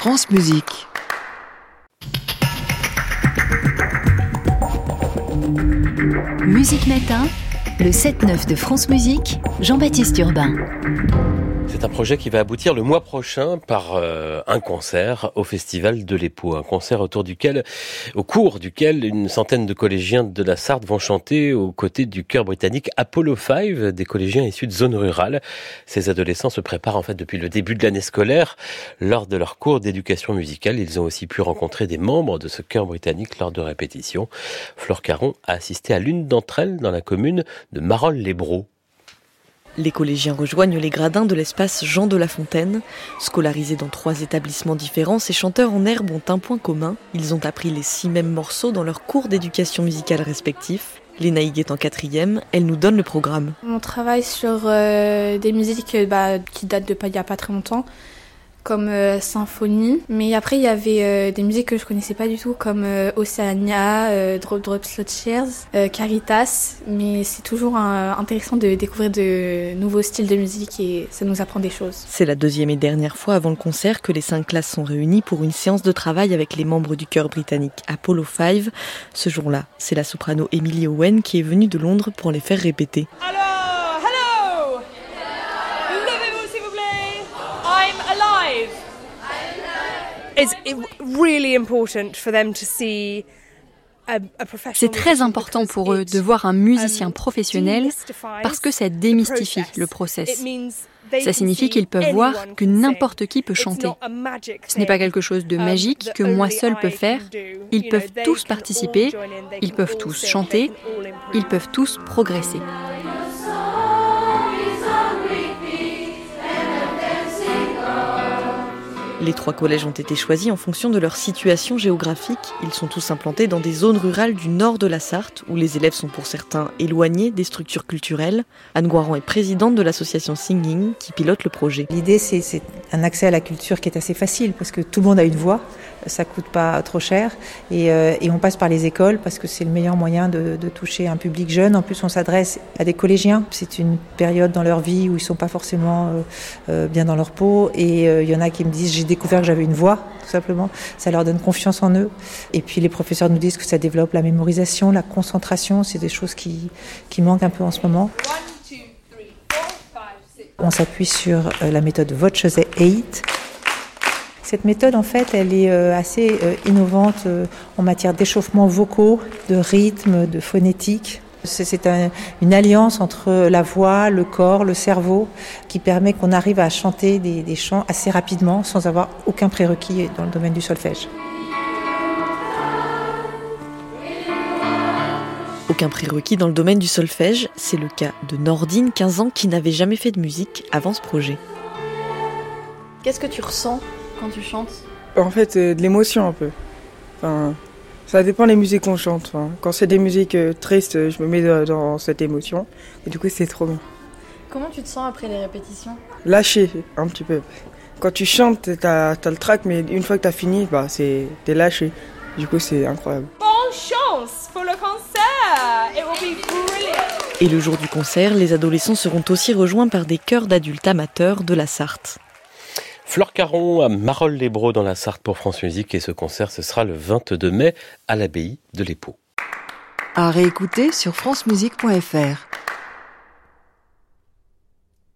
France Musique. Musique Matin, le 7-9 de France Musique, Jean-Baptiste Urbain. C'est un projet qui va aboutir le mois prochain par un concert au Festival de l'Épau. Un concert au cours duquel une centaine de collégiens de la Sarthe vont chanter aux côtés du chœur britannique Apollo 5, des collégiens issus de zones rurales. Ces adolescents se préparent en fait depuis le début de l'année scolaire. Lors de leur cours d'éducation musicale, ils ont aussi pu rencontrer des membres de ce chœur britannique lors de répétitions. Flore Caron a assisté à l'une d'entre elles dans la commune de Marolles-les-Braud. Les collégiens rejoignent les gradins de l'espace Jean de La Fontaine. Scolarisés dans 3 établissements différents, ces chanteurs en herbe ont un point commun. Ils ont appris les 6 mêmes morceaux dans leurs cours d'éducation musicale respectifs. Léna Higues est en 4e, elle nous donne le programme. On travaille sur des musiques qui datent il n'y a pas très longtemps, comme Symphonie. Mais après, il y avait des musiques que je connaissais pas du tout, comme Oceania, Drop Slot Cheers, Caritas. Mais c'est toujours intéressant de découvrir de nouveaux styles de musique et ça nous apprend des choses. C'est la 2e et dernière fois avant le concert que les 5 classes sont réunies pour une séance de travail avec les membres du chœur britannique Apollo 5. Ce jour-là, c'est la soprano Emily Owen qui est venue de Londres pour les faire répéter. C'est très important pour eux de voir un musicien professionnel parce que ça démystifie le process. Ça signifie qu'ils peuvent voir que n'importe qui peut chanter. Ce n'est pas quelque chose de magique que moi seul peux faire. Ils peuvent tous participer, ils peuvent tous chanter, ils peuvent tous progresser. Les 3 collèges ont été choisis en fonction de leur situation géographique. Ils sont tous implantés dans des zones rurales du nord de la Sarthe, où les élèves sont pour certains éloignés des structures culturelles. Anne Goiran est présidente de l'association Singing, qui pilote le projet. L'idée, c'est un accès à la culture qui est assez facile, parce que tout le monde a une voix, ça coûte pas trop cher, et on passe par les écoles, parce que c'est le meilleur moyen de toucher un public jeune. En plus, on s'adresse à des collégiens. C'est une période dans leur vie où ils sont pas forcément bien dans leur peau, et il y en a qui me disent « j'ai découvert que j'avais une voix », tout simplement. Ça leur donne confiance en eux. Et puis les professeurs nous disent que ça développe la mémorisation, la concentration. C'est des choses qui manquent un peu en ce moment. On s'appuie sur la méthode Voce 8. Cette méthode, en fait, elle est assez innovante en matière d'échauffement vocaux, de rythme, de phonétique. C'est une alliance entre la voix, le corps, le cerveau, qui permet qu'on arrive à chanter des chants assez rapidement, sans avoir aucun prérequis dans le domaine du solfège. Aucun prérequis dans le domaine du solfège, c'est le cas de Nordine, 15 ans, qui n'avait jamais fait de musique avant ce projet. Qu'est-ce que tu ressens quand tu chantes ? En fait, de l'émotion un peu. Ça dépend des musiques qu'on chante. Quand c'est des musiques tristes, je me mets dans cette émotion. Et du coup, c'est trop bien. Comment tu te sens après les répétitions ? Lâché, un petit peu. Quand tu chantes, t'as le trac, mais une fois que t'as fini, t'es lâché. Du coup, c'est incroyable. Bonne chance pour le concert! It will be brilliant! Et le jour du concert, les adolescents seront aussi rejoints par des chœurs d'adultes amateurs de la Sarthe. Flore Caron à Marolles-les-Braud dans la Sarthe pour France Musique, et ce concert ce sera le 22 mai à l'abbaye de l'Épau. À réécouter sur francemusique.fr.